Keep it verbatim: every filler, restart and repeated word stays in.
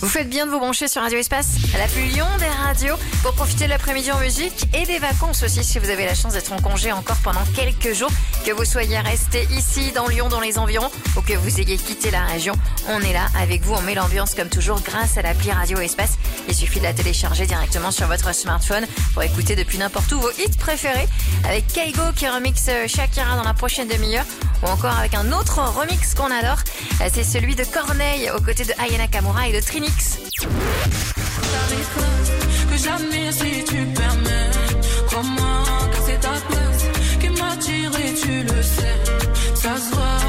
Vous faites bien de vous brancher sur Radio Espace, la plus Lyon des radios, pour profiter de l'après-midi en musique et des vacances aussi si vous avez la chance d'être en congé encore pendant quelques jours, que vous soyez resté ici dans Lyon, dans les environs, ou que vous ayez quitté la région. On est là avec vous, on met l'ambiance comme toujours grâce à l'appli Radio Espace. Il suffit de la télécharger directement sur votre smartphone pour écouter depuis n'importe où vos hits préférés, avec Kaigo qui remixe Shakira dans la prochaine demi-heure, ou encore avec un autre remix qu'on adore, c'est celui de Corneille aux côtés de Aya Nakamura et de Trinix. Que jamais si tu permets, crois-moi que c'est ta place qui m'a tiré, tu le sais, ça se voit.